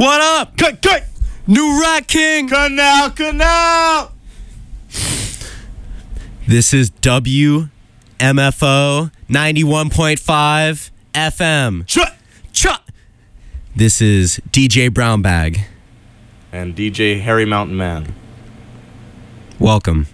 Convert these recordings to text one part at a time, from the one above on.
What up? Cut. New Rat King. Canal. This is WMFO 91.5 FM. Shut. This is DJ Brownbag. And DJ Harry Mountain Man. Welcome.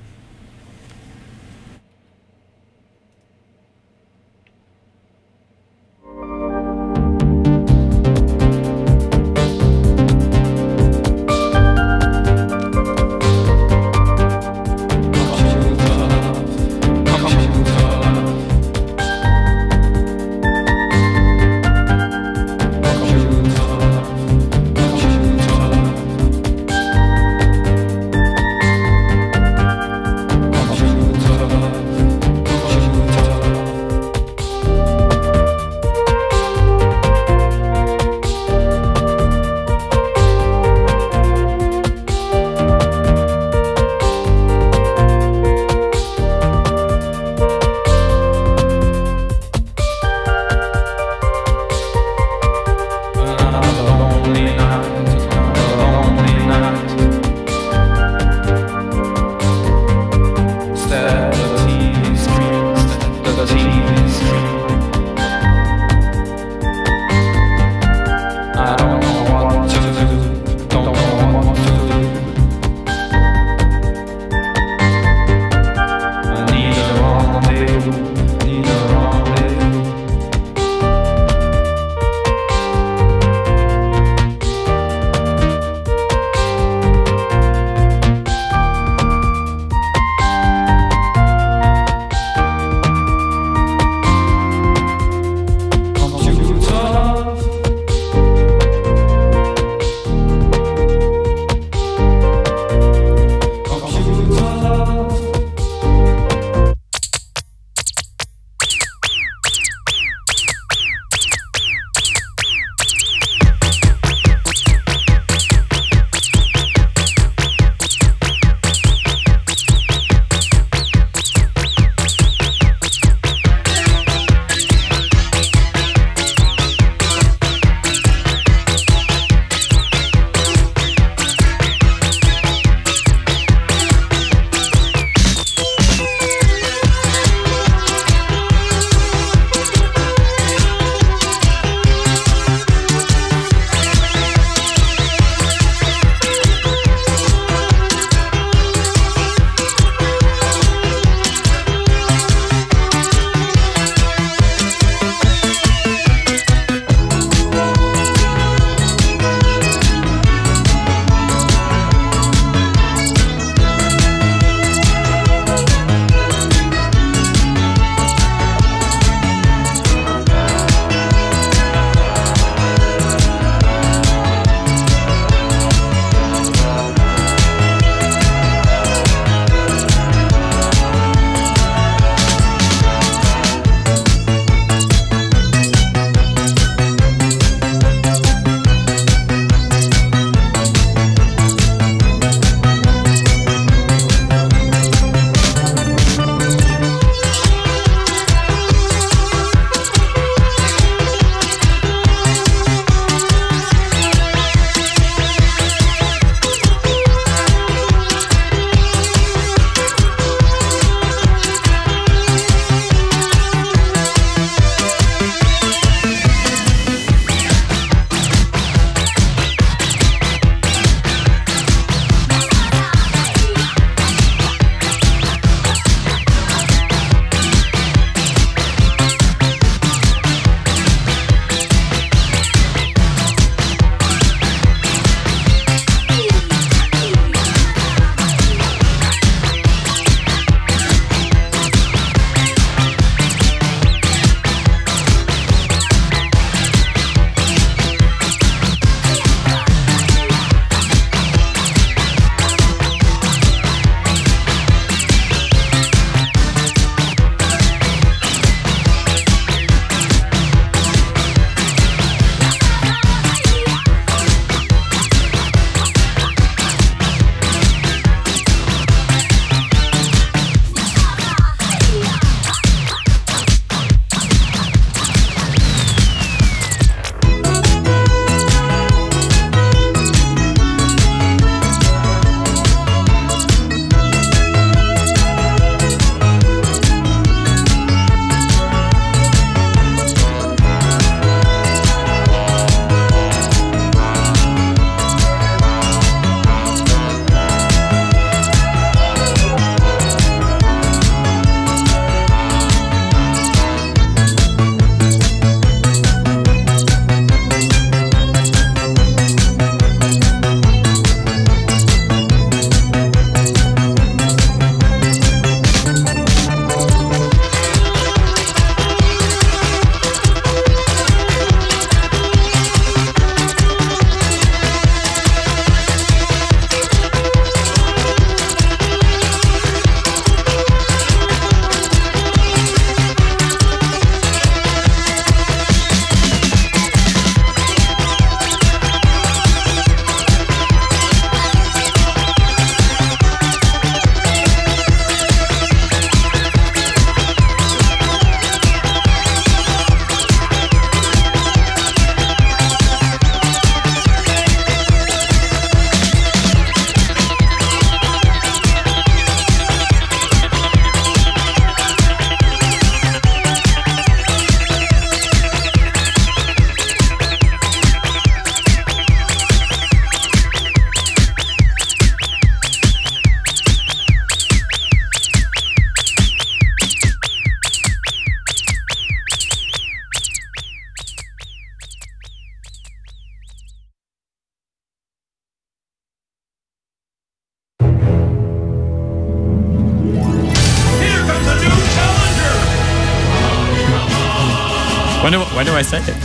When do I say it?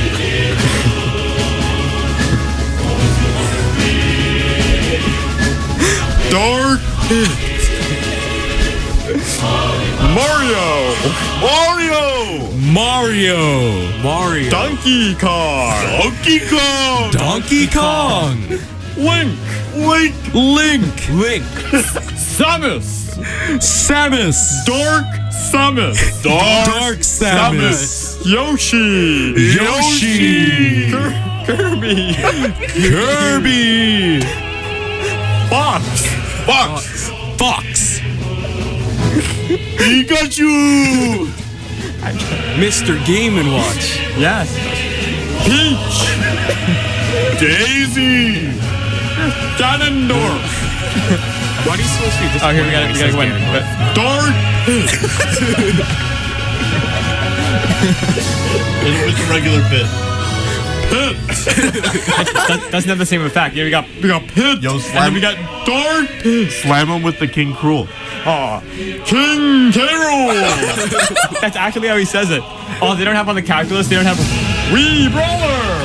Dark Pit. Mario. Donkey Kong. Donkey Kong. Link. Samus. Dark Samus. Yoshi. Kirby. Fox. Pikachu. Mr. Game & Watch. Yes. Peach. Daisy. Ganondorf. Why are you supposed to be Oh, here we gotta go in. Dark Pit. It's a regular pit. Doesn't have the same effect. Yeah, we got Pit. Yo, And slam- then we got Dark Pit. Slam him with the King Cruel. King Carol. That's actually how he says it. Oh, they don't have on the calculus. They don't have. Wee Brawler.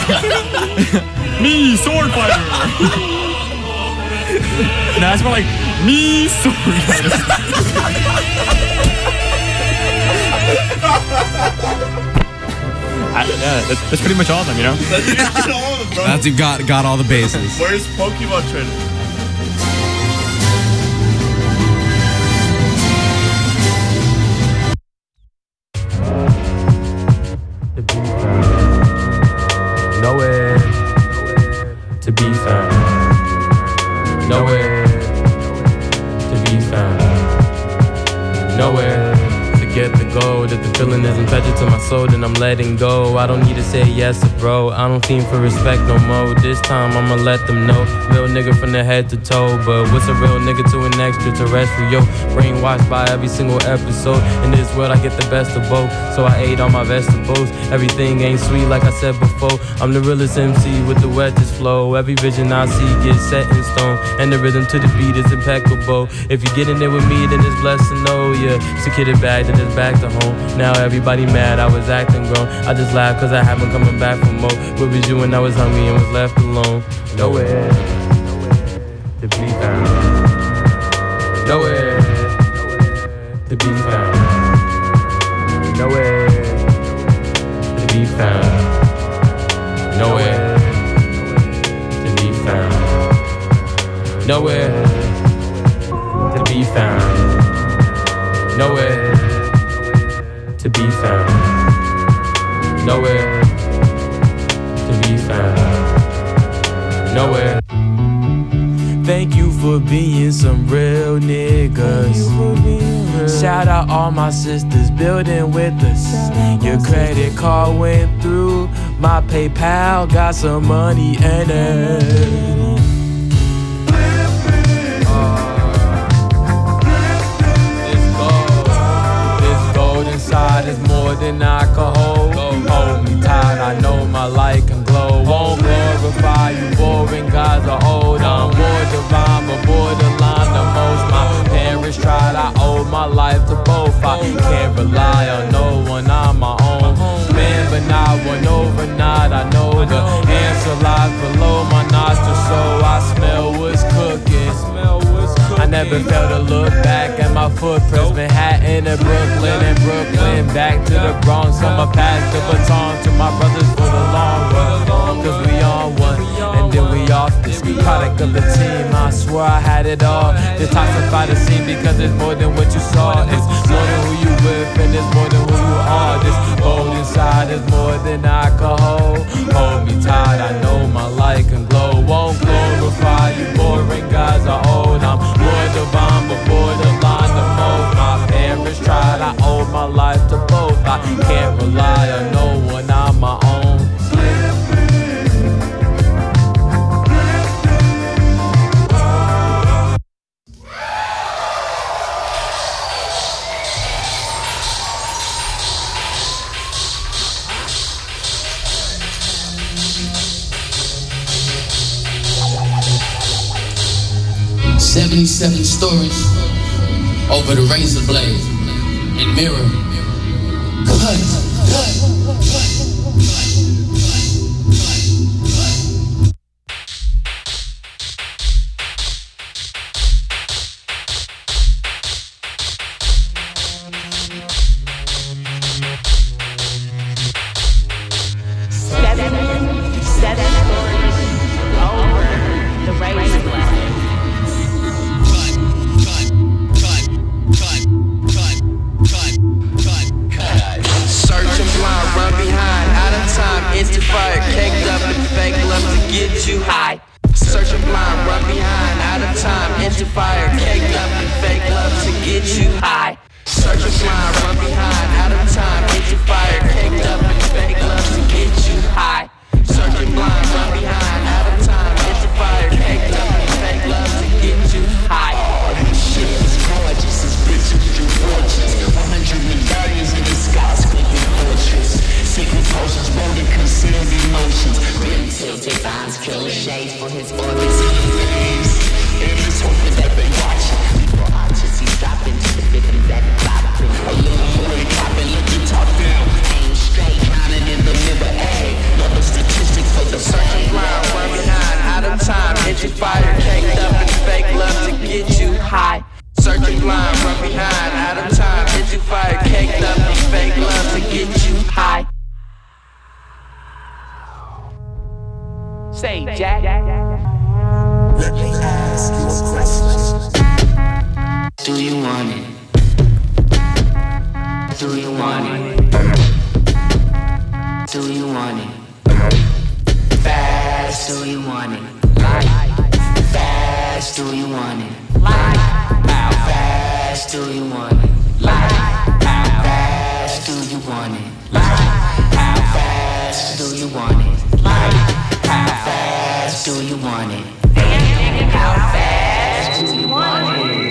Me Sword Fighter. No, that's more like Me Sword Fighter. yeah. That's pretty much all of them, you know. That's you got all the bases. Where's Pokemon Trainer? Nowhere to be found. Nowhere to be found. Nowhere to get the gold. If the feeling isn't tragic to my soul, then I'm letting go. I don't need to say yes or bro. I don't fiend for respect no more. This time I'ma let them know. Real nigga from the head to toe. But what's a real nigga to an extraterrestrial? Brainwashed by every single episode. In this world I get the best of both. So I ate all my vegetables. Everything ain't sweet like I said before. I'm the realest MC with the wettest flow. Every vision I see gets set in stone. And the rhythm to the beat is impeccable. If you get in there with me, then it's blessed to know. Yeah, secure the bag, then it's back to home. Now everybody mad, I was acting grown. I just laugh cause I haven't coming back for more. Where was you when I was hungry and was left alone? Nowhere to be found. Nowhere to be found. Nowhere to be found. Nowhere to be found. Nowhere to be found. Nowhere to be found. Nowhere to be found. Nowhere. Thank you for being some real niggas. Shout out all my sisters building with us. Your credit card went through. My PayPal got some money in it. Inside is more than I can hold. Hold me tight, I know my light can glow. Won't glorify you, boring guys are old. I'm more divine, but borderline the most. My parents tried, I owe my life to both. I can't rely on no one, I'm my own man, but not one overnight. I know the answer lies below my nostrils, so I smell what's cooking. I never failed to look back at my footprints. Manhattan and Brooklyn, back to the Bronx. I'ma pass the baton to my brothers for the long run. Cause we on one, and then we off this product of the team. I swear I had it all. Detoxify the scene because it's more than what you saw. It's more than who you with, and it's more than who you are. This gold inside is more than I can hold. Hold me tight, I know my light can glow. Won't glorify you, boring guys are old. I'm more divine, but borderline the most. My parents tried, I owe my life to both. I can't rely on no one, I'm my own. "77 stories over the razor blade and mirror. Cut. get you high. Searching blind, run behind, out of time, into fire, caked up in fake love to get you high. Searching blind, run behind, out of time, into fire, caked up in fake love to get you high. Searching blind, run behind, out of time, into fire, caked up in fake love to get you high. All this shit is gorgeous, this bitch is too gorgeous. 100 medallions in the skyscraper fortress. Secret potions, bolded concealed emotions. Really tilted vines, killer shades for his orbits. And it's hoping that they watch it. People artists, he's dropping to the rhythm that bopping. A little boy popping, looking top down. Aim straight, drowning in the mirror. Ay, love the statistics for the searching blind, run behind, out of time, into fire, caked up in fake love to get you high. Searching blind, run behind, out of time, into fire, caked up in fake love to get you high. Say, Jack. Let me ask you a question. Do you want it? Do you want it? Do you want it? Fast, do you want it? Like, fast, do you want it? Like, how fast do you want it? Like, how fast do you want it? Like, how fast do you want it? Like, how fast do you want it? How fast do you want it?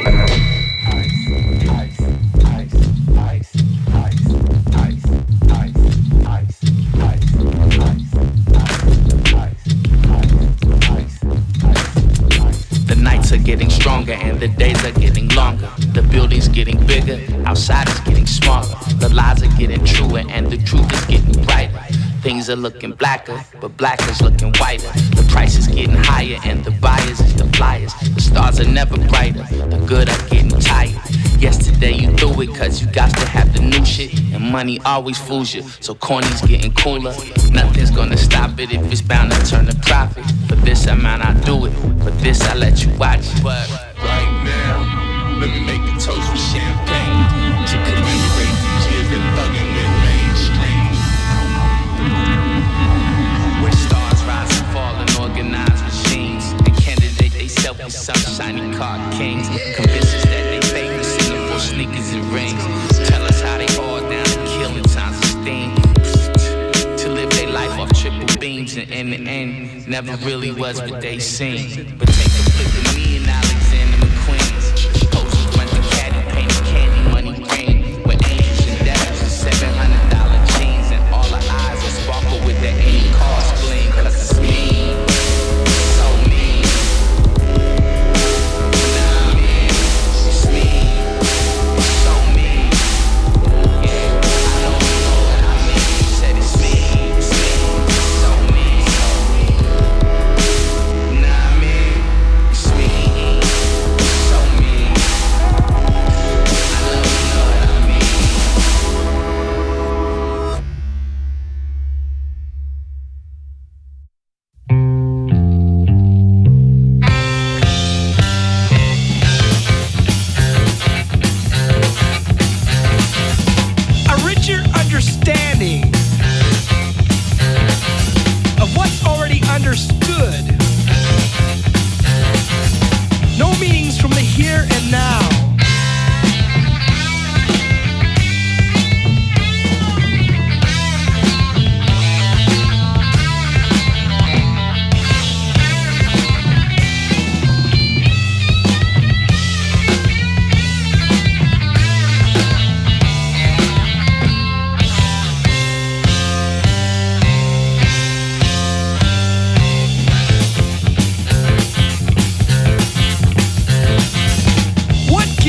The nights are getting stronger and the days are getting longer. The building's getting bigger, outside is getting smaller. The lies are getting truer and the truth is getting brighter. Things are looking blacker, but black is looking whiter. The price is getting higher and the buyers is the flyers. The stars are never brighter, the good are getting tired. Yesterday you threw it cause you got to have the new shit. And money always fools you, so corny's getting cooler. Nothing's gonna stop it if it's bound to turn to profit. For this amount I do it, for this I let you watch it. But right now, let me make a toast with champagne to commemorate these years that thuggin' with mainstream. Where stars rise and fall in organized machines, and candidate they self with some shiny card kings. Convince us that they famous, Singapore sneakers and rings. Tell us how they all down to kill in times of steam. To live their life off triple beams, and in the end, never really was what they seemed. But take a flick of me and Alexander McQueen's. Posters run the caddy, paint candy, money green. With angels and devils and $700 jeans, and all the eyes are sparkle with that 80 cars gleam. Cause it's me, so me. Nah, man, it's me, so me. Yeah, I know what I mean. Said it's me, so me. Nah, man, it's me, so me. I know what I mean. A richer understanding of what's already understood. No meanings from the here and now. What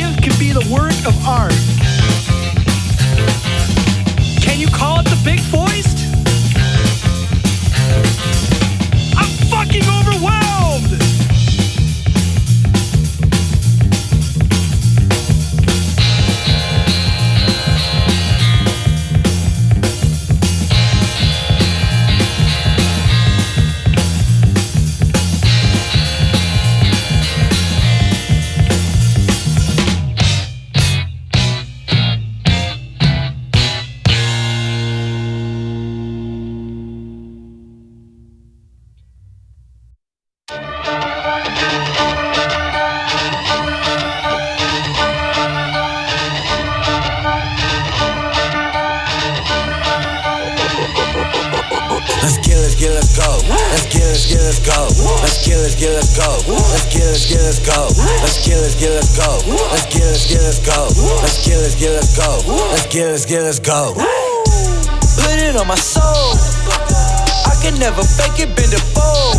let's go. Let's get let's go. Let's get let's go. Let's get let's go. Let's get let's go. Let's get let's go. Let's get let's go. Let's get let's go. Put it on my soul. I can never fake it, bend the fold.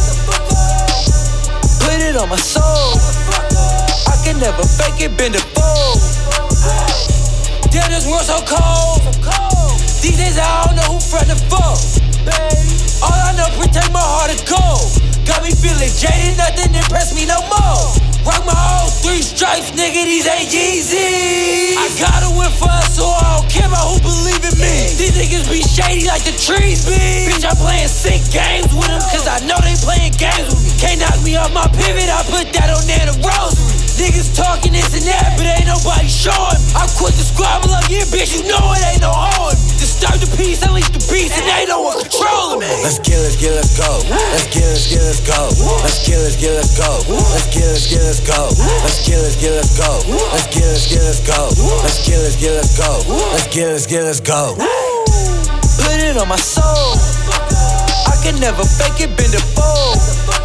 Put it on my soul. I can never fake it, bend the fold. Damn, this world so cold. These days I don't know who front the foe. All I know, protect my heart of gold. Got me feeling jaded, nothing impress me no more. Rock my old 3 stripes, nigga, these ain't Yeezys. I gotta win for us, so I don't care about who believe in me. These niggas be shady like the trees be. Bitch, I'm playing sick games with them, cause I know they playing games with me. Can't knock me off my pivot, I put that on there to rosary. Niggas talking this and that, but ain't nobody showing. I quit the squabble up, yeah, bitch, you know it ain't no owing. Disturb the peace, unleash the beast, and ain't no one controlling me. Let's get let's go. Let's get let's go. Let's get let's go. Let's get let's go. Let's get let's go. Let's get let's go. Let's get let's go. Let's get let's go. Put it on my soul. I can never fake it, bend the fold.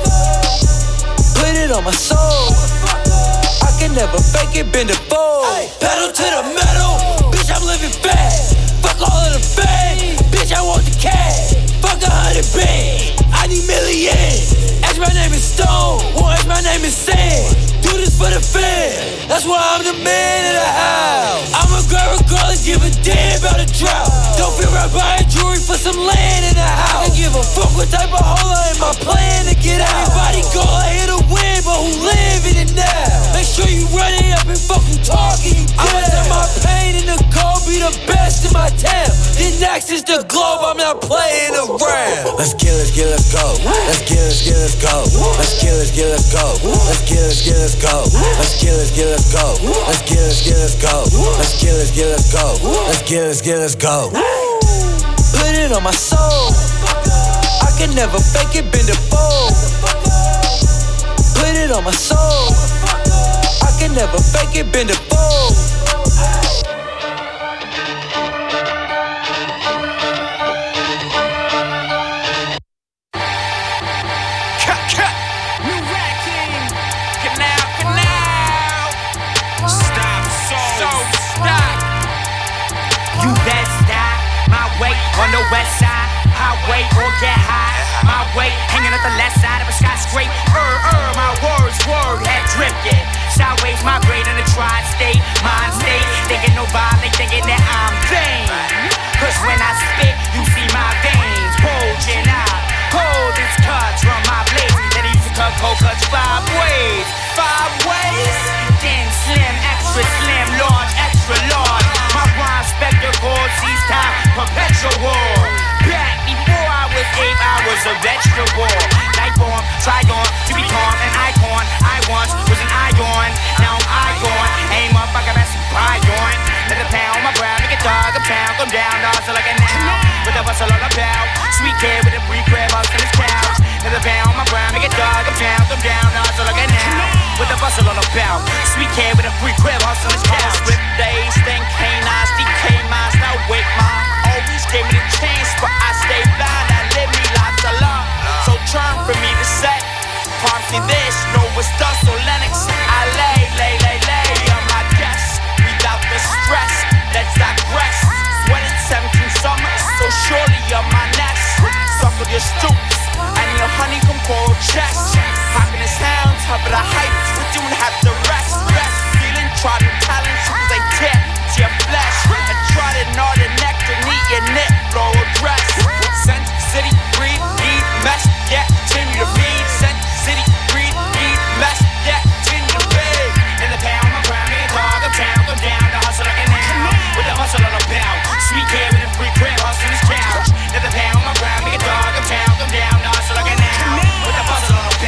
Put it on my soul. I can never fake it, bend the fold. Pedal to the metal, bitch, I'm living fast. Fuck all of the fame, bitch, I want the cash. Fuck 100 bands, I need millions. Ask my name is Stone, or ask my name is Sand. Do this for the fans, that's why I'm the man of the house. I'm a girl regardless, give a damn about a drought. Don't feel right buying jewelry for some land in the house. I give a fuck what type of hole I am, my plan to get out. Everybody go here to win, but who live in it now? Make sure you run it up and fucking talking, you dead. I'ma let my pain in the cold be the best in my town. Then next is the globe, I'm not playing around. Let's get let's go. Let's get let's go. Let's get let's go. Let's get let's go. Let's get let's go. Let's get let's go. Let's get let's go. Let's get let's go. Put it on my soul. I can never fake it, bend the fold. Put it on my soul. I can never fake it, bend the fold. On the west side, highway or get high. My way, hanging at the left side of a skyscraper. My words had drifted. Sideways migrating the tri-state, mind state. Thinking nobody, thinking that I'm vain. Cause when I spit, you see my veins bulging out. Cold as cuts from my blades. That I used to cut cold cuts 5 ways. 5 ways? Thin, slim, extra slim, large, extra large. My rhyme spectacles, seize time, perpetual. Back before I was 8, I was a vegetable. Night form, tried on to be calm, an icon. I once was an ion, now I'm icon. Aim up, I got that supply on. Let a pound my brow, make it dog a pound, come down, dog, so like a now. With a bustle on a bow, sweet kid with a free crab house on his couch. Let a pound my brow, make it dog a pound, come down, dog, so like a now. With a bustle on a bow, sweet kid with a free crab house on his couch. Rip days, think canines, DK minds, now wake mom. Always gave me the chance, but I stay blind. I live me lots of love, so turn for me to set. Palm see this, know it's dust, so Lennox. I lay on my desk without the stress. Let's digress. Sweating 17 summers, so surely you're my nest. Suckle your stoops and your honeycomb coral chest. Hopping the sounds, top of the heights, but you don't have to rest. Feeling trodden talent, so they tear to your flesh. And trodden all the nectar, need your knit, flow dress. Scent City, breathe, need mesh, yeah, continue to feed. Scent City, breathe, need mesh, yeah, continue to feed. In the pound, my crown, me a dog, I'm down, come down, the hustle like an now. With the hustle on a pound, sweet kid with a free crib, hustle on his couch. In the pound, my crown, me a dog, I'm down, come down, the hustle like an now. With the hustle on a pound.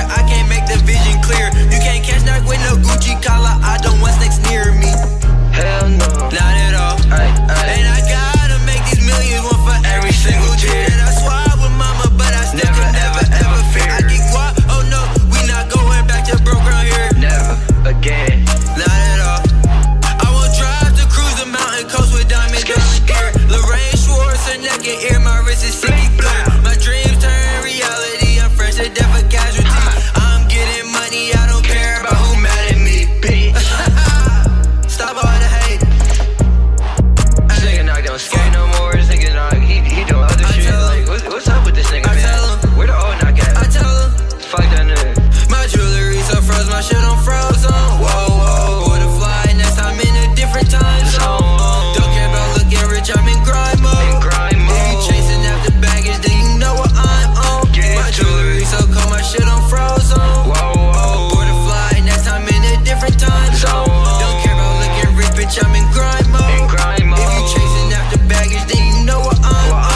I can't make the vision clear. You can't catch that with no Gucci collar. I don't want snakes near me. Hell no, not at all. And I gotta make these millions, one for every single year. And I swore with mama, but I still could never fear. I get guap, oh no, we not going back to broke around here. Never again, not at all. I won't drive to cruise the mountain coast with diamond gear. Lorraine Schwartz, her neck and ear, my wrist is sicky clear. My dreams turn reality, I'm fresh to death for casualty. I'm getting money, I don't care about who mad at me. Stop all the hate. This nigga not gonna skate no more. This nigga not, he doing other shit. Like, what's up with this nigga, man? Where the old knock at? I tell him, fuck that nigga. My jewelry so froze, my shit on frozen. Whoa, whoa, with a fly, next time in a different time zone. Don't care about looking rich, I'm in grind mode. If you chasing after baggage, then you know what I'm on. My jewelry so cold, my shit on frozen. Whoa, whoa, with a fly, next time in a different time zone. Don't care about looking rich, bitch, I'm in grind mode. If you chasing after baggage, then you know what I'm on.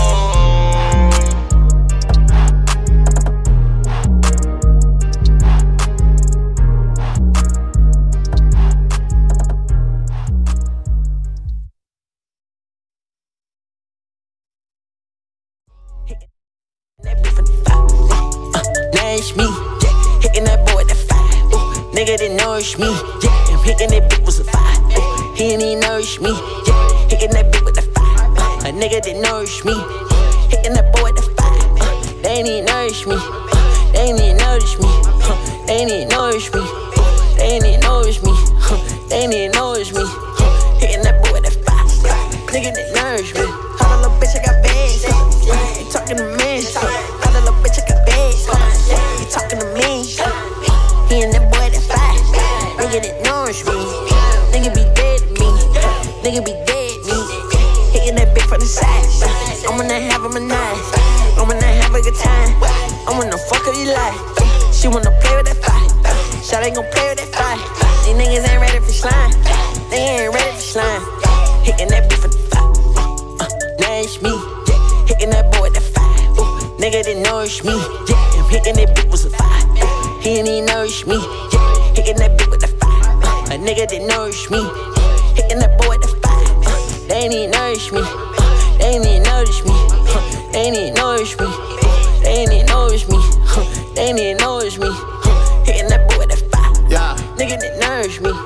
Nourish me, yeah. Hitting that boy at the 5. Nigga that nourish me, yeah. I'm hitting that bitch with a 5. He ain't even nourish me, yeah. Hitting that bitch with a 5. A nigga that nourish me, hitting that boy at the 5. They ain't even nourish me, they ain't even nourish me, they ain't even nourish me, they ain't even nourish me, they ain't even nourish me. Hitting that boy at the 5. Nigga that nourish me. How the little bitch I got bags? You talking to me? How the little bitch I got bags? You talking to me? He and that boy that 5. Nigga that nourish me. Nigga be dead to me. Nigga be dead to me. Hitting that bitch from the side. I'm gonna have him a night. I'm gonna have a good time. I'm gonna fuck her you like. She wanna play with that 5. Shot ain't gon' play with that 5. These niggas ain't ready for slime. They ain't ready for slime. Hitting that bitch for the 5. Nourish me, yeah. Hitting that boy at the 5. Nigga that nourish me, yeah. I'm hitting that bitch with a 5. He ain't even nourish me, yeah. Hitting that bitch with the 5. A nigga that nourish me, hitting that boy at the 5. They ain't even nourish me, they ain't even nourish me, they ain't even nourish me, they ain't even nourish me, they ain't even nourish me. Hitting that boy at the 5. Yeah. Nigga that nourish me.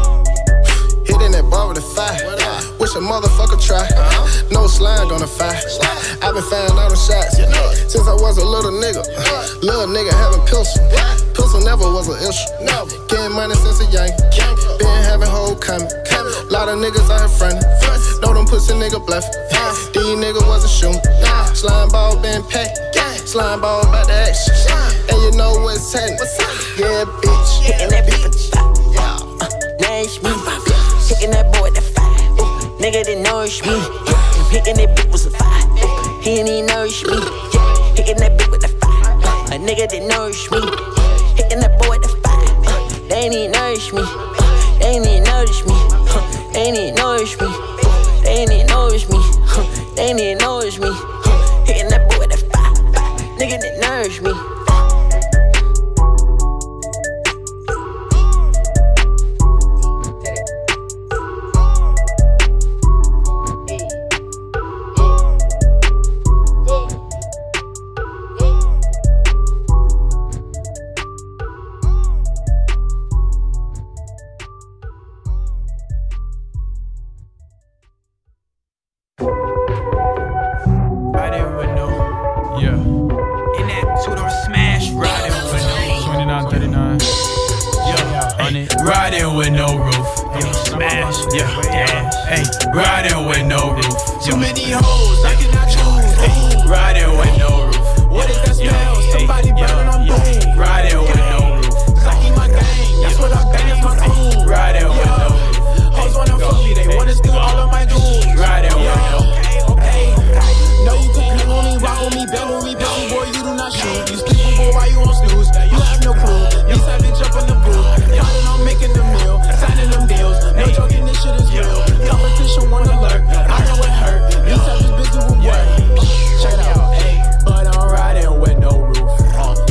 Hitting that bar with a 5. Wish a motherfucker try. No slime on the 5. I've been firing all the shots since I was a little nigga. Little nigga having pistol. Pistol never was an issue. Getting money since a young. Been having whole coming. Lot of niggas out here frontin'. Know them pussy nigga bluffin'. These niggas wasn't shootin'. Slime ball been packed. Slime ball about the action. And you know what's happening. Yeah, bitch. Hitting that bitch for the 5. Nourish me. Hitting that boy at the 5. Nigga that nourish me, yeah. I'm hitting that bitch with a 5. He ain't even nourish me, yeah. Hitting that bitch with a 5. A nigga that nourish me, hitting that boy at the 5. They ain't even nourish me, they ain't even nourish me, they ain't even nourish me, they ain't even nourish me, they ain't even nourish me. Hitting that boy at the 5. Nigga that nourish me. Riding with no roof, smash, yeah, hey, riding with no roof. Too many hoes, I cannot choose. Hey, riding with no roof. What is that smell? Somebody burning on boom. Riding with no roof. Sucking my gang, that's what I bang, that's my crew. Riding with no roof. Hoes wanna fuck me, they wanna steal all of my jewels. Riding with no roof. Okay, no you can hang on me, rock on me, bang on me, pussy boy, you do not shoot. You sleeping boy, why you on snooze? You have no clue. You savage up in the booth. Making the meal, signing them deals. No joking, this shit is real. Competition wanna lurk, I know it hurt. These types is busy with work. Check it out, hey. But I'm riding with no roof.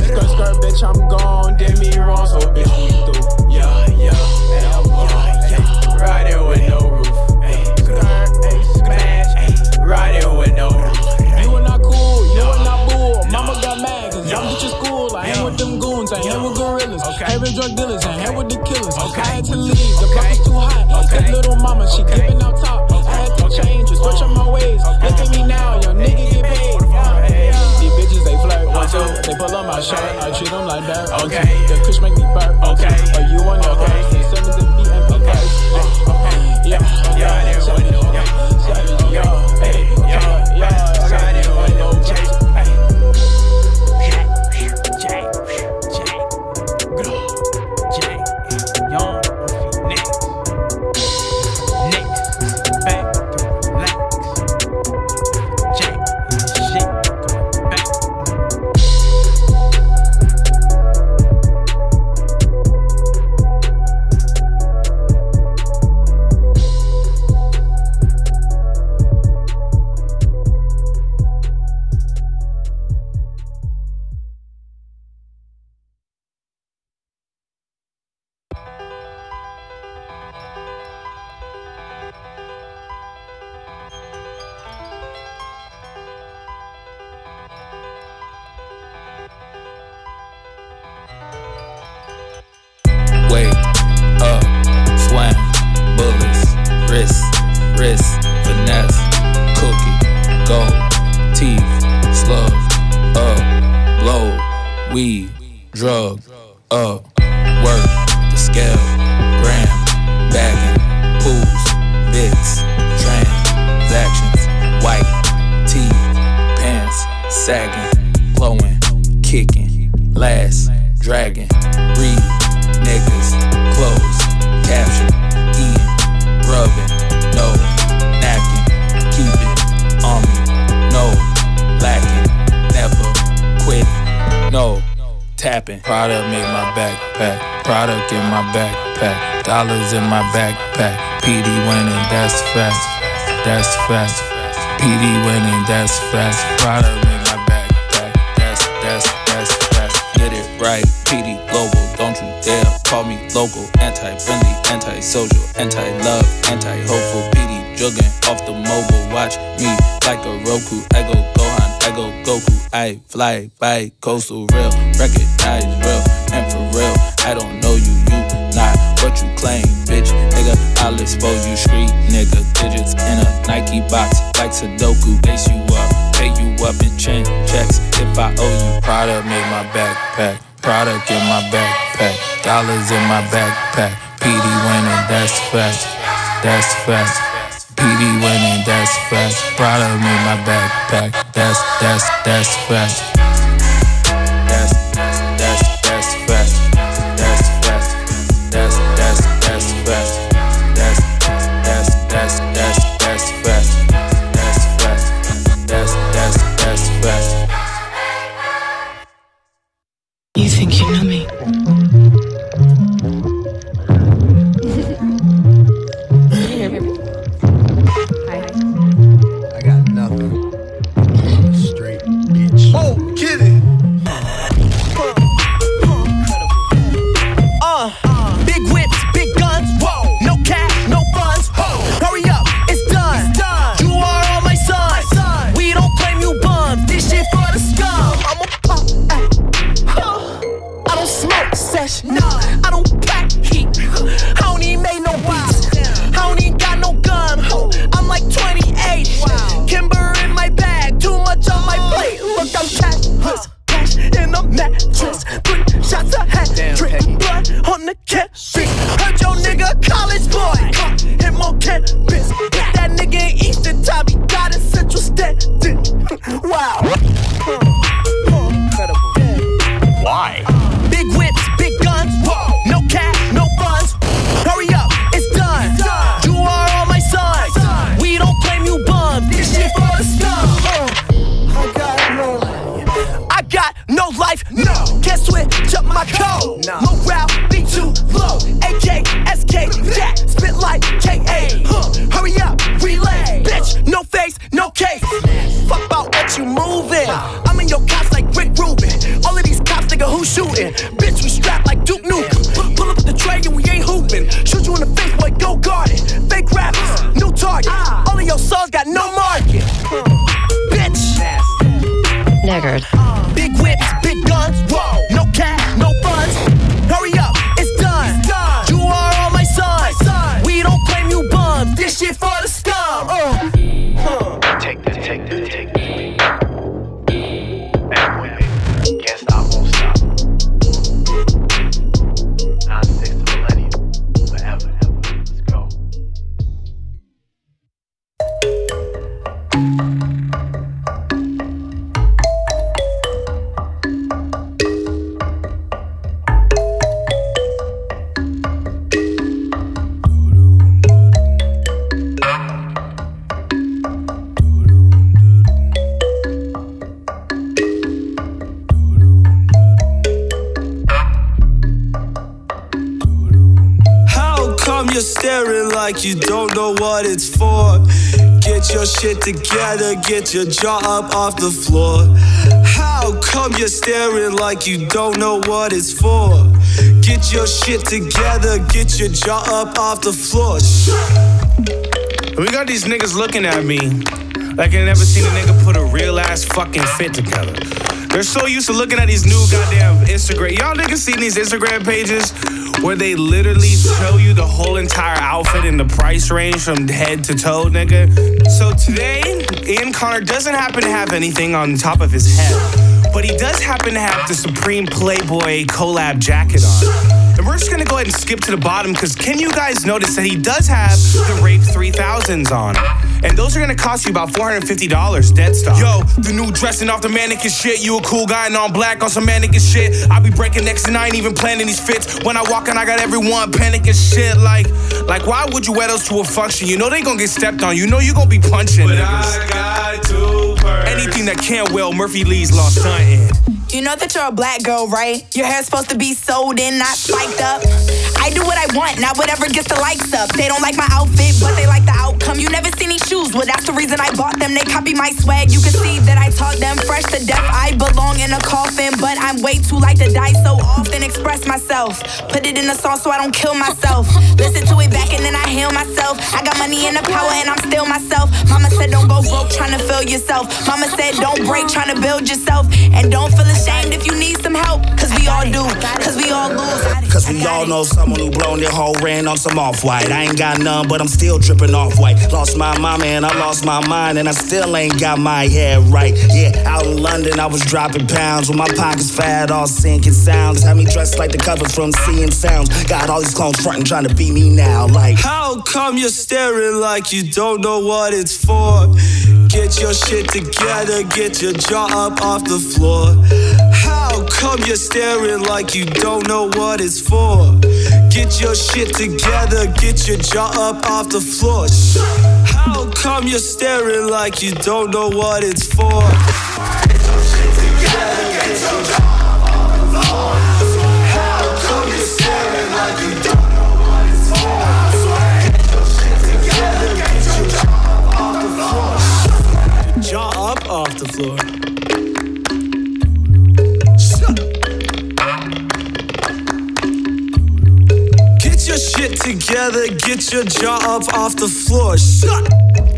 Okay, the kush make me burp. Okay, are you on your okay? 7 to BM. Okay, yeah, Wake up, swam, bullets, wrist, finesse, cookie, gold, teeth, slug, up, blow, weed, drug, up, work, the scale, gram, bagging, pools, bigs, transactions, white, teeth, pants, sagging, glowing, kicking, last, dragon, read, niggas, clothes, caption, eating, rubbing, no, napkin, keep it on me, no, lacking, never quit, no, tapping. Product make my backpack, product in my backpack, dollars in my backpack, PD winning, that's fast, PD winning, that's fast, product make my backpack, that's fast, get it right, PD global, don't you dare call me local, anti-friendly, anti-social, anti-love, anti-hopeful, PD jugging off the mobile, watch me like a Roku, I go Gohan, I go Goku, I fly by coastal real, recognize real, and for real, I don't know you not what you claim, bitch, nigga, I'll expose you, street nigga, digits in a Nike box, like Sudoku, lace you up, pay you up in chain checks, if I owe you, product make my backpack, product in my backpack, dollars in my backpack, PD winning, that's fast, PD winning, that's fast, product in my backpack, that's fast, that's fast, that's fast, that's fast, that's fast, You think you know me? I got nothing. I'm a straight bitch. Oh, get it. Big whips, big guns, whoa. No cash, no funds, hurry up, it's done. You are all my sons. We don't claim you bums. This shit for the scum. I'm a pop, I don't smoke sesh, I don't pack heat. I don't even make no beats. I don't even got no gun. I'm like 28. Kimber in my bag, too much on my plate. Look, I'm cashless, cash in a mattress. 3 shots a hat, drip blood on the campus. Heard your nigga college boy, caught him on campus. Hit that nigga in Eastern time, he got in Central Standing. Wow. Why? Big whips, big guns, whoa. No cash, no funds. Hurry up, it's done. You are all my sons. We don't claim you bums. This shit for the scum. I got no life, no. Can't switch up my code. Morale be too low. AK, SK, Jack, spit like KA. Hurry up, relay. Bitch, no face, no case. Fuck about what you moving. I'm in your cops like Rick Rubin. All of these cops, nigga, who shooting? Bitch, we strapped like Duke Nukem. Pull up at the tray and we ain't hooping. Shoot you in the face, boy, go guard it. Fake rappers, new target. All of your songs got no market. Bitch. Niggard. Big whips, big guns, whoa. No cash, no funds. Hurry up, it's done. You are all my sons. We don't claim you bums. This shit for the scum. Take this. Can't stop, won't stop. like you don't know what it's for. Get your shit together, get your jaw up off the floor. How come you're staring like you don't know what it's for? Get your shit together, get your jaw up off the floor. We got these niggas looking at me like I never seen a nigga put a real ass fucking fit together. They're so used to looking at these new goddamn Instagram. Y'all niggas seen these Instagram pages where they literally show you the whole entire outfit in the price range from head to toe, nigga? So today, Ian Connor doesn't happen to have anything on top of his head, but he does happen to have the Supreme Playboy collab jacket on. And we're just gonna go ahead and skip to the bottom, because can you guys notice that he does have the Rape 3000s on? And those are gonna cost you about $450 dead stock. Yo, the new dressing off the mannequin shit. You a cool guy and all black on some mannequin shit. I be breaking necks and I ain't even planning these fits. When I walk in, I got everyone panicking shit. Like why would you wear those to a function? You know they gonna get stepped on. You know you gonna be punching. But I got two birds. Anything that can't well, Murphy Lee's lost son in. You know that you're a black girl, right? Your hair's supposed to be sewed in, not spiked up. I do what I want, not whatever gets the likes up. They don't like my outfit, but they like the outcome. You never seen these shoes, well that's the reason I bought them. They copy my swag, you can see that I taught them. Fresh to death, I belong in a coffin, but I'm way too light to die, so often express myself. Put it in a song so I don't kill myself. Listen to it back and then I heal myself. I got money and the power and I'm still myself. Mama said don't go broke trying to fill yourself. Mama said don't break trying to build yourself. And don't feel ashamed if you need some help, cause we all do, cause we all lose. Cause we all know someone who blown their whole ran on some off-white. I ain't got none, but I'm still dripping off-white. Lost my mama and I lost my mind, and I still ain't got my head right. Yeah, out in London I was dropping pounds with my pockets fat, all sinking sounds. Had me dressed like the covers from Seeing Sounds. Got all these clones frontin' trying to beat me now. Like, how come you're staring like you don't know what it's for? Get your shit together, get your jaw up off the floor. How come you're staring like you don't know what it's for? Get your shit together, get your jaw up off the floor. How come you're staring like you don't know what it's for? Get your shit together, get your jaw up off the floor. How come you're staring like you don't know what it's for? Get your shit together, get your jaw up off the floor. Jaw up off the floor. Get your shit together, get your jaw up off the floor. Shut.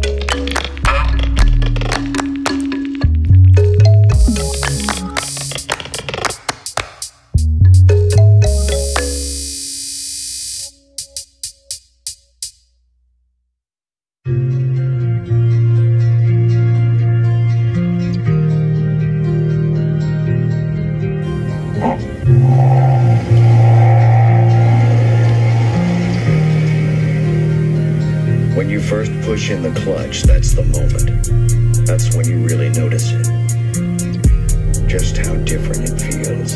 When you first push in the clutch, that's the moment. That's when you really notice it. Just how different it feels.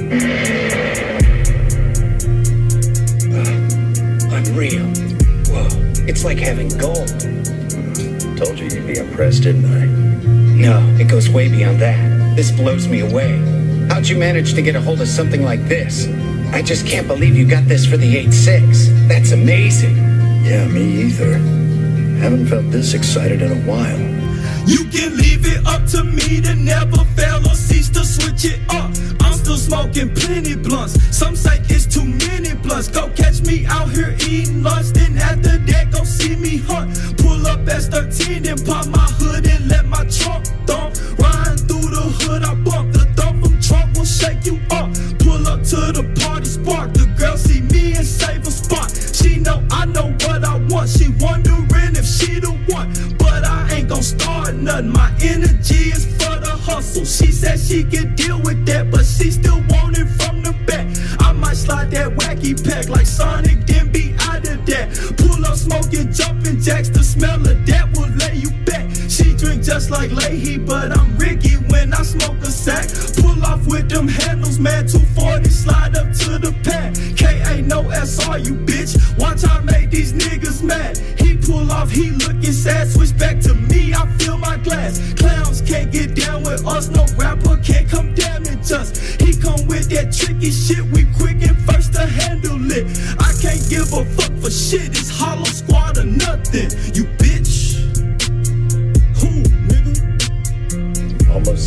Unreal. Whoa, it's like having gold. Told you you'd be impressed, didn't I? No, it goes way beyond that. This blows me away. How'd you manage to get a hold of something like this? I just can't believe you got this for the 8.6. That's amazing. Yeah, me either. Haven't felt this excited in a while. You can leave it up to me to never fail or cease to switch it up. I'm still smoking plenty blunts. Some say it's too many blunts. Go catch me out here eating lunch. Then after that, go see me hunt. Pull up S13, then pop my hood and let my trunk thump. Riding through the hood, I bump. The thump from trunk will shake you up. Pull up to the party spark. The girl see me and save a spot. She know I know what I want. She wondering if she the one, but I ain't gon' start nothing. My energy is for the hustle. She said she could deal with that, but she still want it from the back. I might slide that wacky pack like Sonic, then be out of that. Pull up smoking, jumping jacks. The smell of that will lay you back. She drink just like Leahy, but I'm Ricky when I smoke a sack. Pull off with them handles, man. 240, slide up to the pad. K.A. no SR, you bitch. Watch I make these niggas mad. He pull off, he looking sad. Switch back to me, I fill my glass. Clowns can't get down with us. No rapper can't come damage us. He come with that tricky shit. We quick and first to handle it. I can't give a fuck for shit. It's Hollow Squad.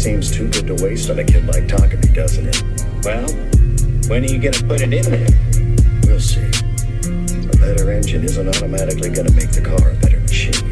seems too good to waste on a kid like Takumi, doesn't it? Well, when are you gonna put it in there? We'll see. A better engine isn't automatically gonna make the car a better machine.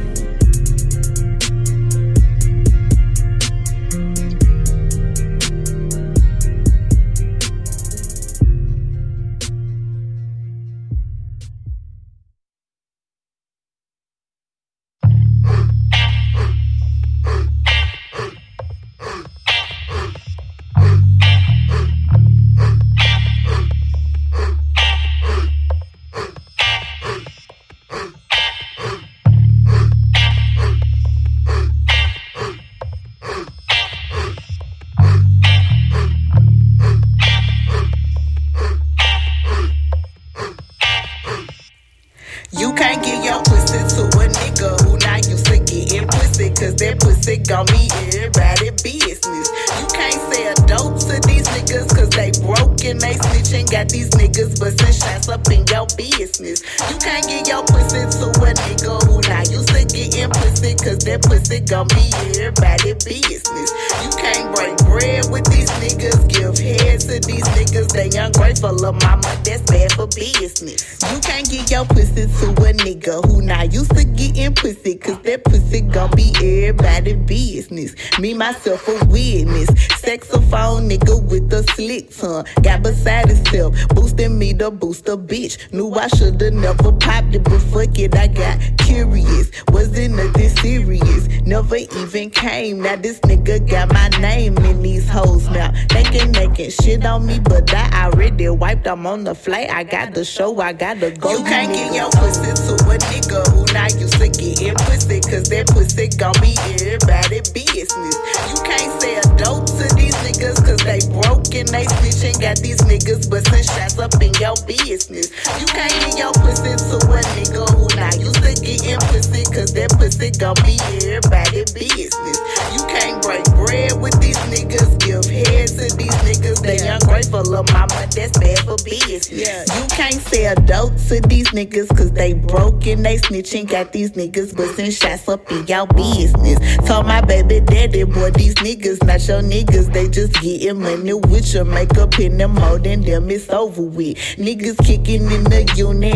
You can't get your pussy to a nigga who not used to getting pussy, cause that pussy gon' be everybody business. You can't say a dope to these niggas cause they broke and they snitching. Got these niggas bustin' shots up in your business. You can't get your pussy to a nigga who not used to getting pussy, cause that pussy gon' be everybody business. You can't break bread with these niggas, give head to these niggas. They ungrateful, lil' mama, that's bad for business. You can't get your pussy to a nigga who not used to getting pussy, cause that pussy gon' be everybody business. Me, myself, a witness. Saxophone nigga with a slick tongue. Got beside himself, boosting me to boost a bitch. Knew I shoulda never popped it, but fuck it, I got curious. Wasn't nothing serious, never even came. Now this nigga got my name in these hoes now. They can shit on me, but I already wiped. I'm on the flight, I got the show, I gotta go. You can't get your pussy to a nigga who not used to getting pussy, cause that pussy gon' be everybody business. You can't say a dope to these niggas cause they broke and they snitching. Got these niggas bustin' shots up in your business. You can't get your pussy to a nigga who not used to getting pussy, cause that pussy gon' be everybody business. You can't break bread with these niggas, give head to these niggas. They ungrateful, lil' mama, that's bad for business. You can't say a dope to these niggas cause they broke and they snitching. Got these niggas bustin' shots up in your business. Told my baby daddy, boy, these niggas not your niggas. They just getting money with your makeup in them, holding them, it's over with. Niggas kicking in the unit,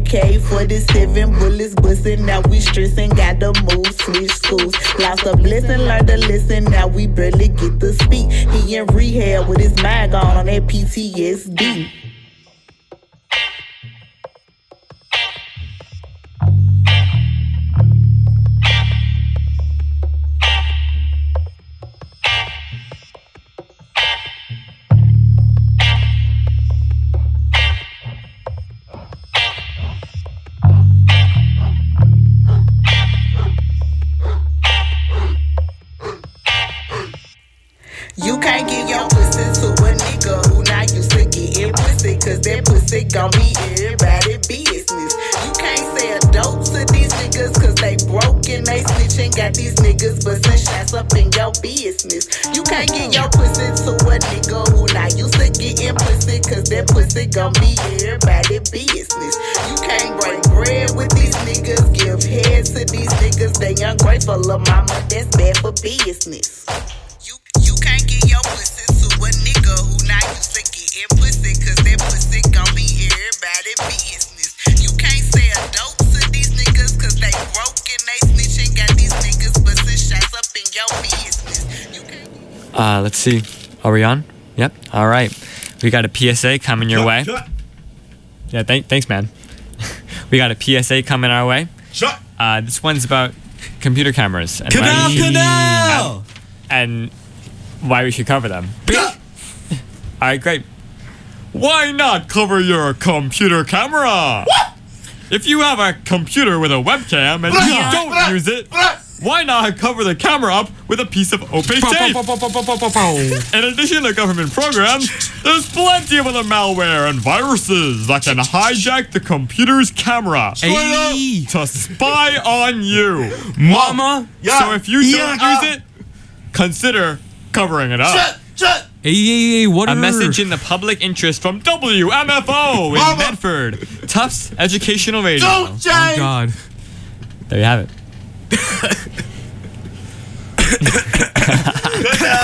AK-47 bullets bustin'. Now we stressin', gotta move, switch schools. Lost a blessing, learned a lesson, now we barely get to speak. He in rehab with his mind gone on that PTSD. You can't get your pussy to a nigga who not used to getting pussy, cause that pussy gon' be everybody business. You can't say a dope to these niggas cause they broke and they snitching. Got these niggas bustin' shots up in your business. You can't get your pussy to a nigga who not used to getting pussy, cause that pussy gon' be everybody business. You can't break bread with these niggas, give head to these niggas. They ungrateful, lil' mama, that's bad for business. You can't get your pussy to a nigga who not used to getting pussy, cause that pussy gon' be everybody business. You can't say a dope to these niggas cause they broke and they snitching. Got these niggas bustin' shots up in your business. Let's see. Are we on? Yep. All right. We got a PSA coming your way. Yeah, thanks, man. We got a PSA coming our way. This one's about computer cameras. And Canal! And why we should cover them. Alright, great. Why not cover your computer camera? What? If you have a computer with a webcam and you don't use it, why not cover the camera up with a piece of opaque tape? In addition to government programs, there's plenty of other malware and viruses that can hijack the computer's camera to spy on you. Mama, so if you don't use it, consider covering it up. Hey, what a message in the public interest from WMFO in Medford, Tufts Educational Radio. Oh God. There you have it.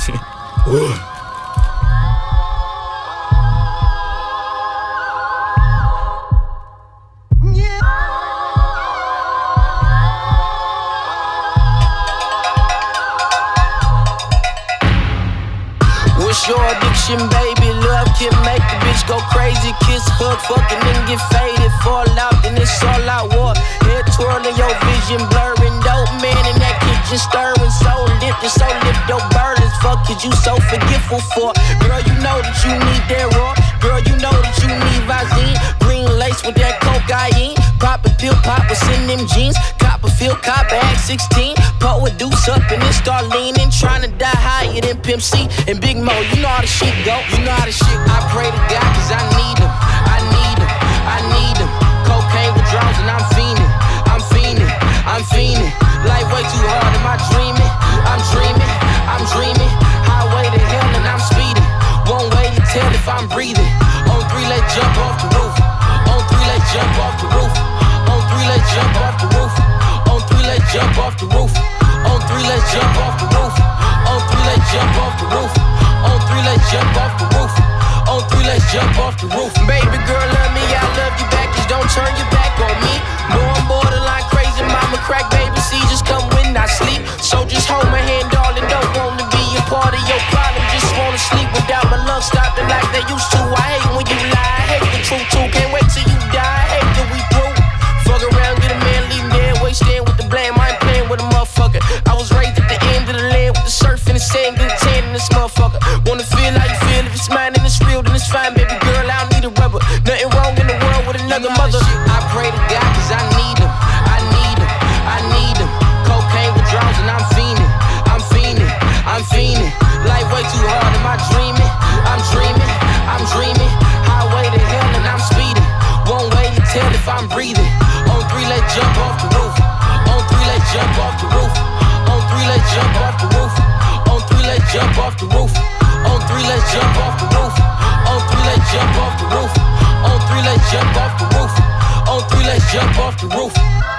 What's your addiction, baby? Love can make the bitch go crazy. Kiss, hug, fucking, then get faded. Fall out, then it's all out war. Head twirling, your vision blurring. Dope man in that kitchen stirring. So lit, your burdens. Fuck is you so forgetful for? Girl, you know that you need that raw. Girl, you know that you need Visine. Green lace with that cocaine. Pop a pill, pop what's in them jeans. Copperfield, cop bag 16. Put with deuce up and then start leaning. Trying to die higher than Pimp C and Big Mo. You know how the shit go. You know how the shit. I pray to God cause I need him. I need him. I need him. Cocaine withdrawals and I'm fiending. I'm fiending. I'm fiending. Life way too hard. Am I dreaming? I'm dreaming. I'm dreaming. Highway to hell and I'm speeding. One way to tell if I'm breathing. On 3, let's jump off the roof. On 3, let's jump off the roof. On 3, let's jump off the roof. On 3, let's jump off the roof. On 3, let's jump off the roof. On 3, let's jump off the roof. On 3, let's jump off the roof. On 3, let's jump off the roof. Baby girl, love me, I love you back. Just don't turn your back on me. No, I'm borderline crazy, mama crack, baby. See, just come when I sleep. So just hold my hand, darling. Don't wanna be a part of your problem. Just wanna sleep without my lungs stopping like they used to. I hate when you lie. I hate the truth too. Can't wait till you die. I hate that we through. Fuck around, get a man, leave him there. Wait, stand with the blame. I ain't playing with a motherfucker. I was raised at the end of the land with the surf and the sand, get a tan in this motherfucker. Wanna feel how you feel. If it's mine and it's real, then it's fine, baby girl. I don't need a rubber. Nothing wrong in the world with another mother. I pray to God cause I need him. I need him. I need him. Cocaine withdrawals and I'm fiending. I'm fiending. I'm fiending. Life way too hard. Am I dreaming? I'm dreaming. I'm dreaming. Highway to hell and I'm speeding. One way to tell if I'm breathing. On 3, let's jump off the roof. On 3, let's jump off the roof. On 3, let's jump off the roof. On 3, let's jump off the roof. On 3, let's jump off the roof. On 3, let's jump off the roof. On 3, let's jump off the roof. On 3, let's jump off the roof.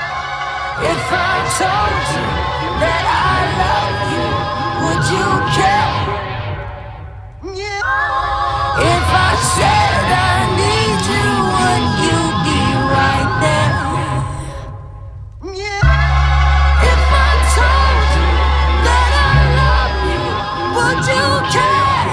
If I told you that I love you, would you care? If I said I need you, would you be right there? If I told you that I love you, would you care?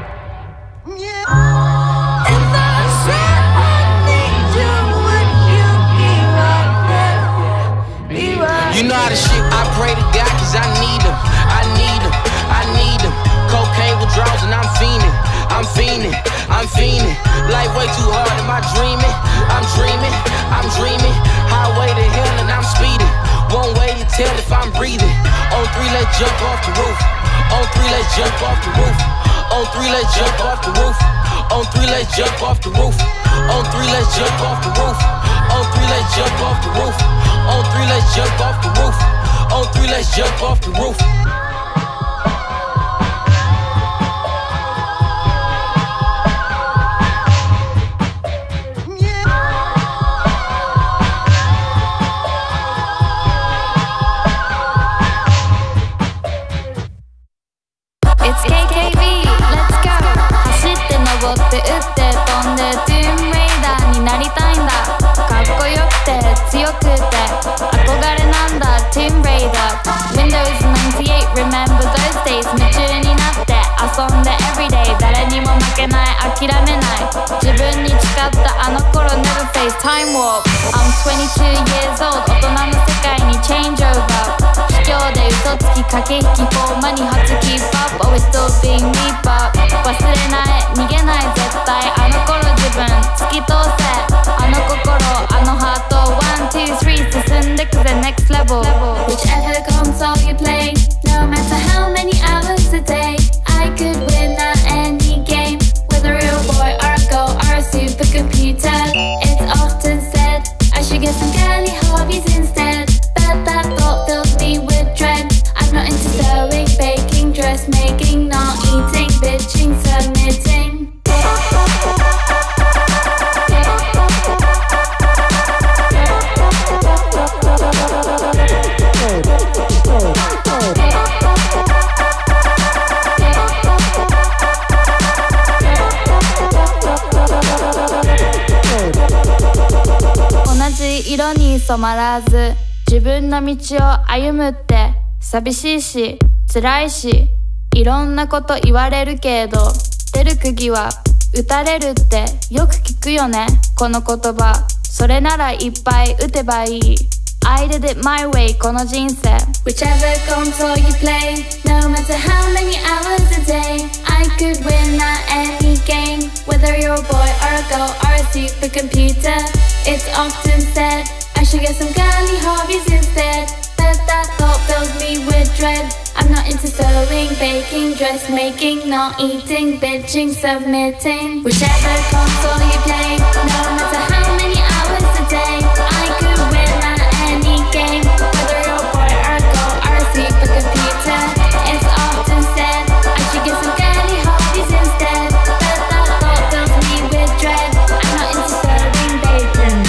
If I said I need you, would you be right there? Be right. You know how the shit. I pray to God cause I need him. I need him. I need him. Cocaine withdrawals and I'm fiending. I'm fiending. I'm fiending. Life way too hard. Am I dreaming? I'm dreaming. I'm dreaming. Highway to hell and I'm speeding. One way to tell if I'm breathing. On 3, let's jump off the roof. On 3, let's jump off the roof. On 3, let's jump off the roof. On 3, let's jump off the roof. On 3, let's jump off the roof. On 3, let's jump off the roof. On 3, let's jump off the roof. On 3, let's jump off the roof. It's KKV, let's go. 走って登って打って飛んでトゥーンレイダーになりたいんだ。かっこよくて強くて憧れなんだ。トゥーンレイダー Windows 98 Remember those days 夢中になって遊んで Everyday 誰にも負けない諦めない自分に誓ったあの頃 Never face time warp I'm 22 years old 大人の世界に change over 卑怯で嘘つき駆け引きフォーマに初 keep up Always still being me but 忘れない逃げない絶対あの頃自分突き通せあの心あのハート1、2、3進んでくぜ next level Whichever console you play No matter how many hours a day I could win at any game With a real boy or a girl or a supercomputer It's often said I should get some girly hobbies instead But that thought filled me with dread I'm not into sewing, baking, dressmaking Not eating, bitching, submitting 染まらず自分の道を歩むって寂しいし辛いしいろんなこと言われるけど出る釘は打たれるってよく聞くよねこの言葉それならいっぱい打てばいい I did it my way この人生 Whichever console you play No matter how many hours a day I could win at any game Whether you're a boy or a girl or a supercomputer It's often said I should get some girly hobbies instead But that thought fills me with dread I'm not into sewing, baking, dressmaking Not eating, bitching, submitting Whichever console you play No matter how many hours a day I could win at any game Whether you're a boy or a girl or a supercomputer It's often said I should get some girly hobbies instead But that thought fills me with dread I'm not into sewing, baking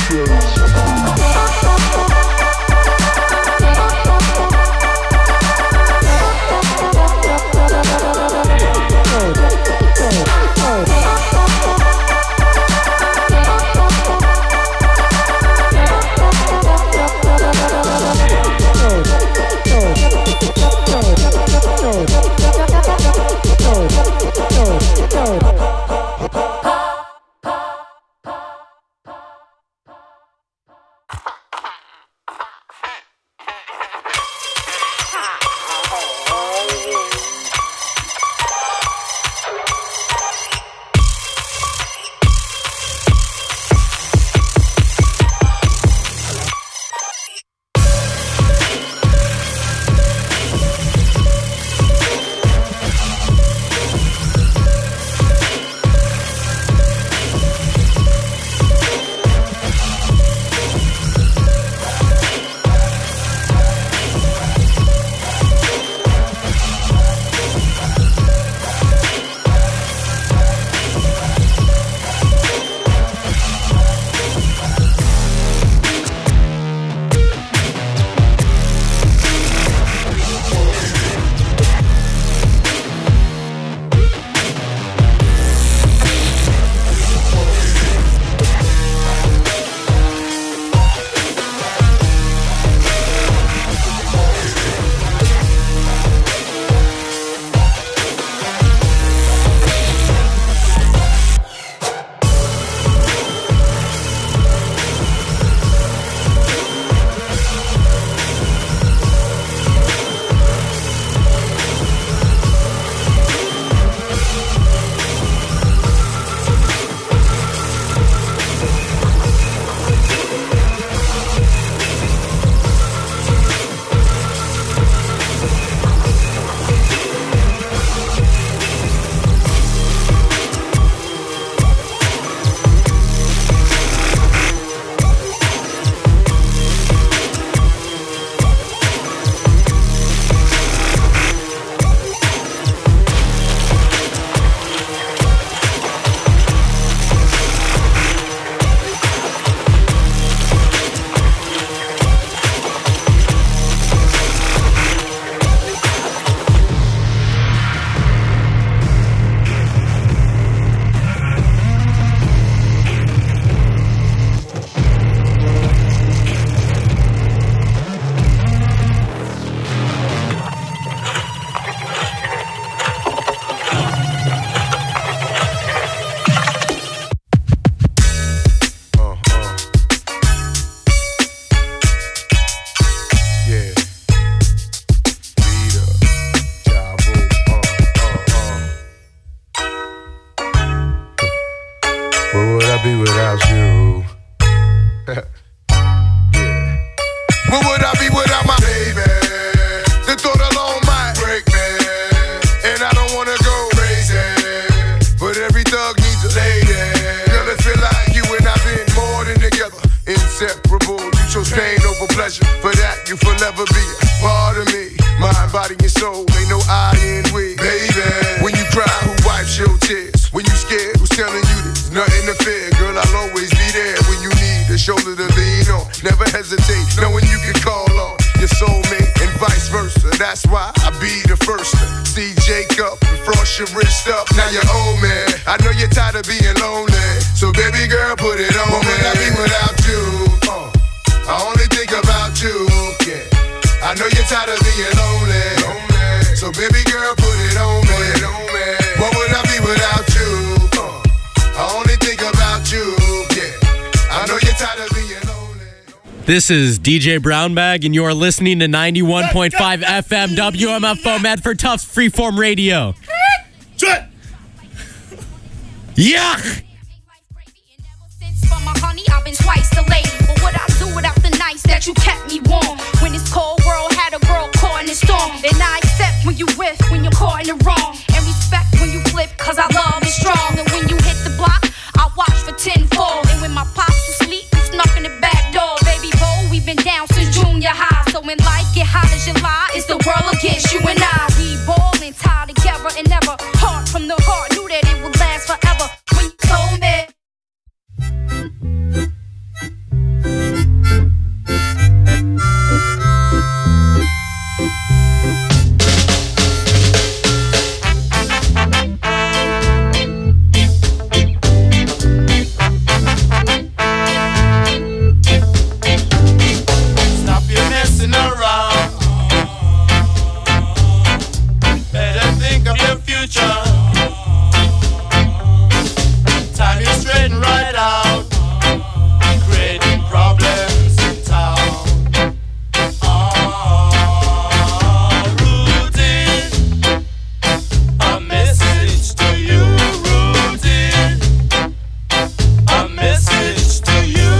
So baby girl, put it on. What would I be without you? I only tired of being lonely. So baby girl, put it on me. What would I be without you? I only think about you. Yeah, I know you're tired of being lonely. This is DJ Brownbag, and you are listening to 91.5 FM WMFO Medford Tufts Freeform Radio. Yeah! For my honey, I've been twice delayed. But what I do without the nights that you kept me warm? When this cold world had a girl caught in the storm. Then I accept when you whiff, when you're caught in the wrong. And respect when you flip, cause our love is strong. And when you hit the block, I watch for tenfold. And when my pops asleep, we snuck in the back door. Baby boy, we've been down since junior high. So when life get hot as July, it's the world against you and I. We ballin', tied together and never part from the heart. Knew that it would last forever. When you told me. Stop your messing around. Better think of your future. Time is straighten right out. Creating problems in town. Routine. A message to you. Routine. A message to you.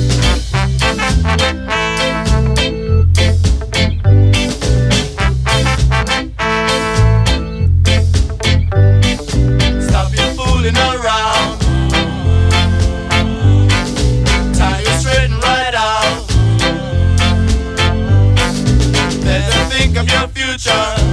Stop your fooling around. Time is straighten right out. Better think of your future.